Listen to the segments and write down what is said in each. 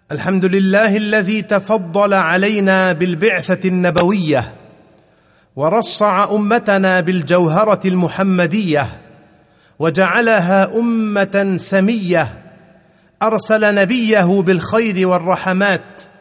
الحمد لله الذي تفضل علينا بالبعثة النبوية ورصع أمتنا بالجوهرة المحمدية وجعلها أمة سمية، أرسل نبيه بالخير والرحمات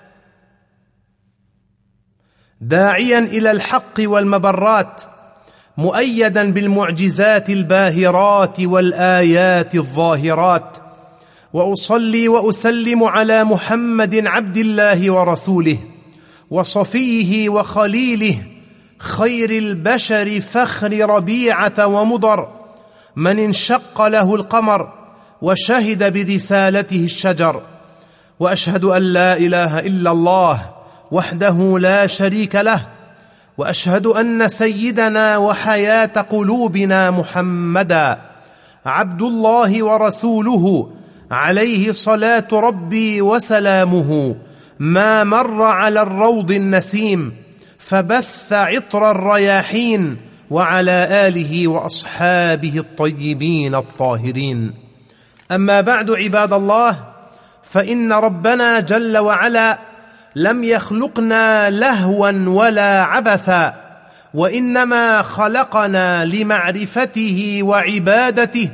داعيا إلى الحق والمبرات، مؤيدا بالمعجزات الباهرات والآيات الظاهرات. وأصلي وأسلم على محمد عبد الله ورسوله وصفيه وخليله، خير البشر فخر ربيعة ومضر، من انشق له القمر وشهد برسالته الشجر. وأشهد أن لا إله إلا الله وحده لا شريك له، وأشهد أن سيدنا وحياة قلوبنا محمدا عبد الله ورسوله، عليه صلاة ربي وسلامه، ما مر على الروض النسيم فبث عطر الرياحين، وعلى آله وأصحابه الطيبين الطاهرين. أما بعد، عباد الله، فإن ربنا جل وعلا لم يخلقنا لهوا ولا عبثا، وإنما خلقنا لمعرفته وعبادته،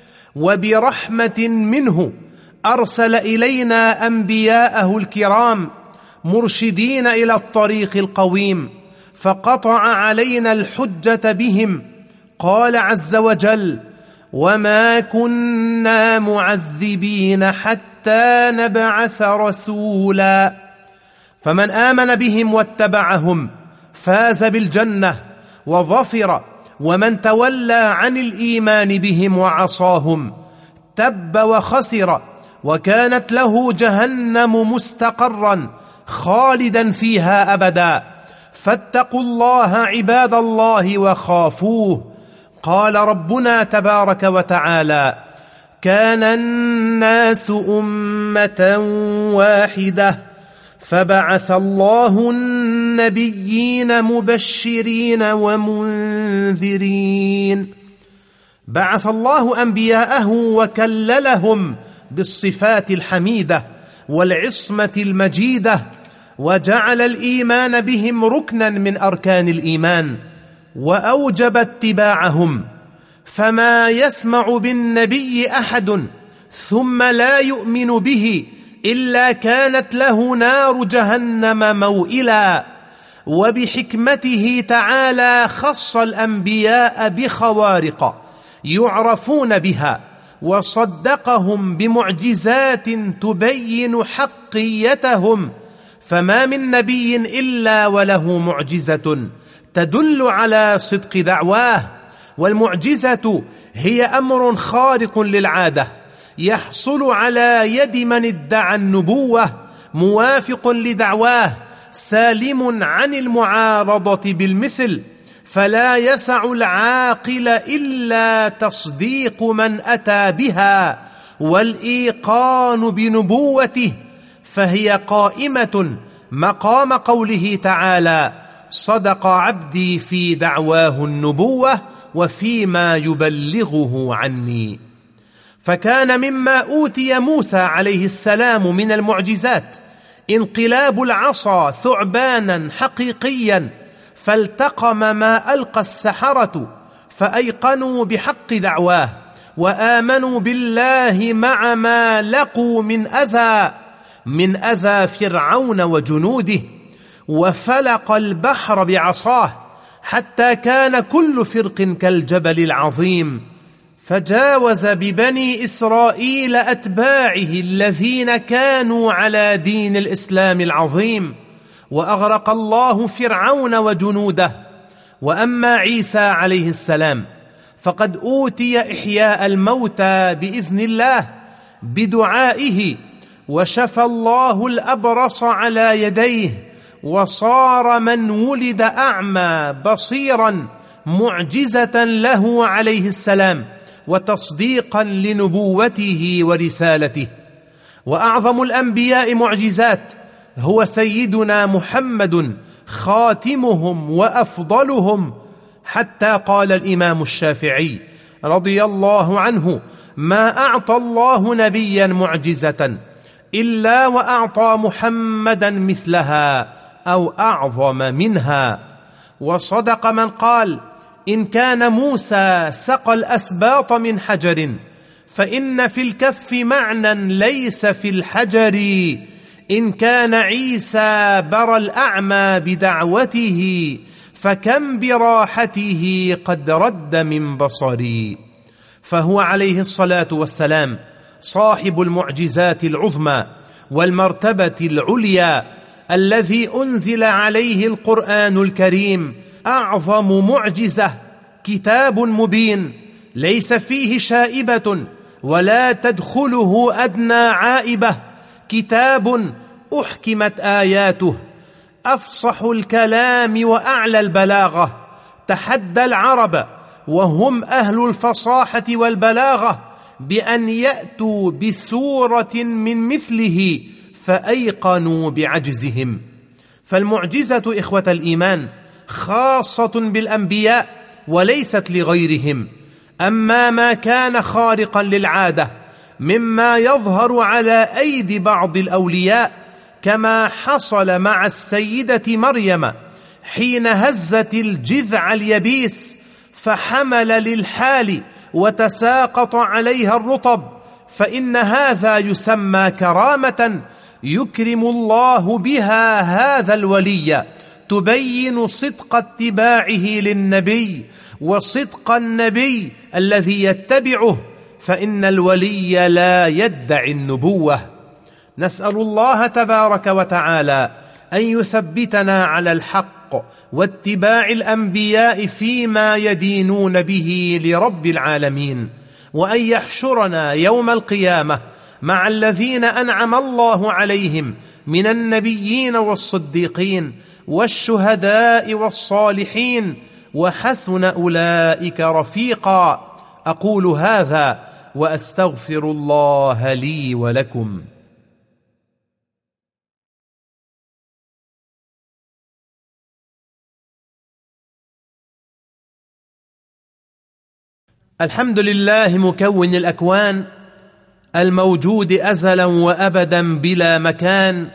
وبرحمة منه أرسل إلينا أنبياءه الكرام مرشدين إلى الطريق القويم، فقطع علينا الحجة بهم. قال عز وجل: وما كنا معذبين حتى نبعث رسولا. فمن آمن بهم واتبعهم فاز بالجنة وظفر، ومن تولى عن الإيمان بهم وعصاهم تب وخسر، وكانت له جهنم مستقرا خالدا فيها أبدا. فاتقوا الله عباد الله وخافوه. قال ربنا تبارك وتعالى: كان الناس أمة واحدة فبعث الله النبيين مبشرين ومنذرين. بعث الله أنبياءه وكللهم بالصفات الحميدة والعصمة المجيدة، وجعل الإيمان بهم ركنا من أركان الإيمان، وأوجب اتباعهم. فما يسمع بالنبي أحد ثم لا يؤمن به إلا كانت له نار جهنم موئلا. وبحكمته تعالى خص الأنبياء بخوارق يعرفون بها، وصدقهم بمعجزات تبين حقيتهم. فما من نبي إلا وله معجزة تدل على صدق دعواه، والمعجزة هي أمر خارق للعادة يحصل على يد من ادعى النبوة، موافق لدعواه، سالم عن المعارضة بالمثل. فلا يسع العاقل إلا تصديق من أتى بها والإيقان بنبوته، فهي قائمة مقام قوله تعالى: صدق عبدي في دعواه النبوة وفيما يبلغه عني. فكان مما أوتي موسى عليه السلام من المعجزات انقلاب العصا ثعبانا حقيقيا، فالتقم ما ألقى السحرة فأيقنوا بحق دعواه، وآمنوا بالله مع ما لقوا من أذى فرعون وجنوده. وفلق البحر بعصاه حتى كان كل فرق كالجبل العظيم، فجاوز ببني إسرائيل أتباعه الذين كانوا على دين الإسلام العظيم، وأغرق الله فرعون وجنوده. وأما عيسى عليه السلام فقد أوتي إحياء الموتى بإذن الله بدعائه، وشفى الله الأبرص على يديه، وصار من ولد أعمى بصيرا، معجزة له عليه السلام وتصديقا لنبوته ورسالته. وأعظم الأنبياء معجزات هو سيدنا محمد، خاتمهم وأفضلهم، حتى قال الإمام الشافعي رضي الله عنه: ما أعطى الله نبيا معجزة إلا وأعطى محمدا مثلها أو أعظم منها. وصدق من قال: إن كان موسى سقى الأسباط من حجر فإن في الكف معنى ليس في الحجر. إن كان عيسى برى الأعمى بدعوته فكم براحته قد رد من بصري. فهو عليه الصلاة والسلام صاحب المعجزات العظمى والمرتبة العليا، الذي أنزل عليه القرآن الكريم، أعظم معجزة، كتاب مبين ليس فيه شائبة ولا تدخله أدنى عائبة، كتاب أحكمت آياته، أفصح الكلام وأعلى البلاغة، تحدى العرب وهم أهل الفصاحة والبلاغة بأن يأتوا بسورة من مثله فأيقنوا بعجزهم. فالمعجزة إخوة الإيمان خاصة بالأنبياء وليست لغيرهم. أما ما كان خارقا للعادة مما يظهر على أيدي بعض الأولياء، كما حصل مع السيدة مريم حين هزت الجذع اليبيس فحمل للحال وتساقط عليها الرطب، فإن هذا يسمى كرامة يكرم الله بها هذا الولي، تبين صدق اتباعه للنبي وصدق النبي الذي يتبعه، فإن الولي لا يدعي النبوة. نسأل الله تبارك وتعالى أن يثبتنا على الحق واتباع الأنبياء فيما يدينون به لرب العالمين، وأن يحشرنا يوم القيامة مع الذين أنعم الله عليهم من النبيين والصديقين والشهداء والصالحين، وحسن أولئك رفيقا. أقول هذا وأستغفر الله لي ولكم. الحمد لله مكون الأكوان، الموجود أزلا وأبدا بلا مكان،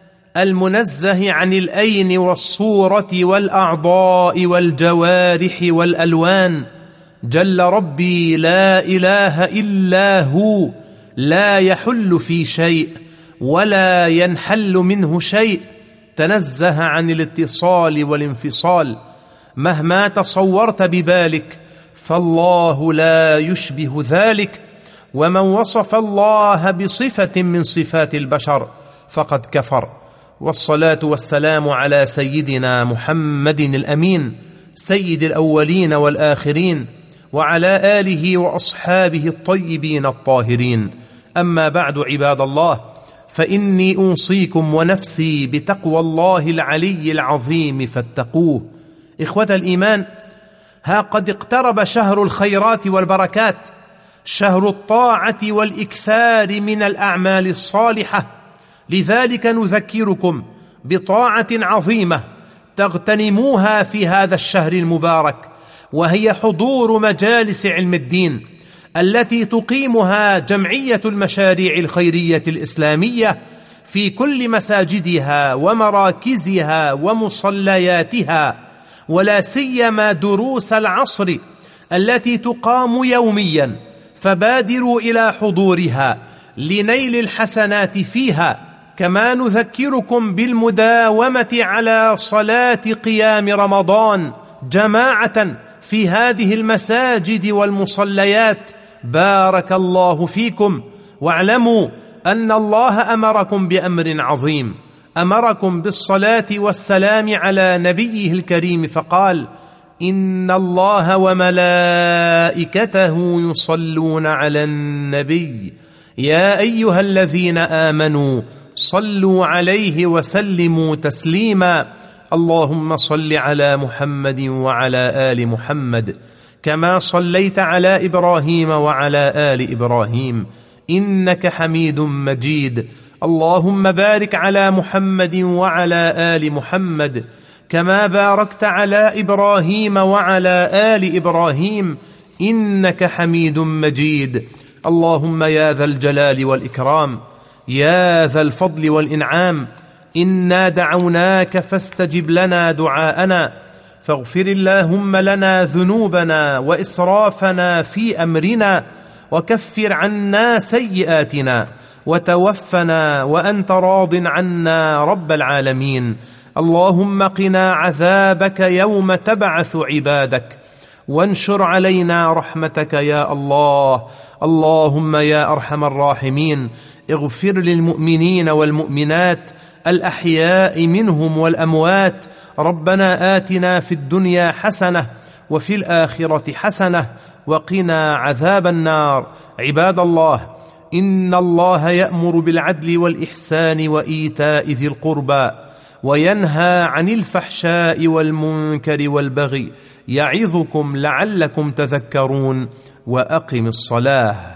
المنزه عن الأين والصورة والأعضاء والجوارح والألوان. جل ربي لا إله إلا هو، لا يحل في شيء ولا ينحل منه شيء، تنزه عن الاتصال والانفصال. مهما تصورت ببالك فالله لا يشبه ذلك، ومن وصف الله بصفة من صفات البشر فقد كفر. والصلاة والسلام على سيدنا محمد الأمين، سيد الأولين والآخرين، وعلى آله وأصحابه الطيبين الطاهرين. أما بعد، عباد الله، فإني أوصيكم ونفسي بتقوى الله العلي العظيم فاتقوه. إخوة الإيمان، ها قد اقترب شهر الخيرات والبركات، شهر الطاعة والإكثار من الأعمال الصالحة. لذلك نذكركم بطاعة عظيمة تغتنموها في هذا الشهر المبارك، وهي حضور مجالس علم الدين التي تقيمها جمعية المشاريع الخيرية الإسلامية في كل مساجدها ومراكزها ومصلياتها، ولا سيما دروس العصر التي تقام يوميا، فبادروا إلى حضورها لنيل الحسنات فيها. كما نذكركم بالمداومة على صلاة قيام رمضان جماعة في هذه المساجد والمصليات. بارك الله فيكم، واعلموا أن الله أمركم بأمر عظيم، أمركم بالصلاة والسلام على نبيه الكريم، فقال: إن الله وملائكته يصلون على النبي يا أيها الذين آمنوا صلوا عليه وسلموا تسليما. اللهم صل على محمد وعلى آل محمد كما صليت على إبراهيم وعلى آل إبراهيم إنك حميد مجيد. اللهم بارك على محمد وعلى آل محمد كما باركت على إبراهيم وعلى آل إبراهيم إنك حميد مجيد. اللهم يا ذا الجلال والإكرام، يا ذا الفضل والإنعام، إنا دعوناك فاستجب لنا دعاءنا، فاغفر اللهم لنا ذنوبنا وإسرافنا في أمرنا، وكفر عنا سيئاتنا، وتوفنا وأنت راض عنا رب العالمين. اللهم قنا عذابك يوم تبعث عبادك، وانشر علينا رحمتك يا الله. اللهم يا أرحم الراحمين اغفر للمؤمنين والمؤمنات الأحياء منهم والأموات. ربنا آتنا في الدنيا حسنة وفي الآخرة حسنة وقنا عذاب النار. عباد الله، إن الله يأمر بالعدل والإحسان وإيتاء ذي القربى، وينهى عن الفحشاء والمنكر والبغي، يعظكم لعلكم تذكرون. وأقم الصلاة.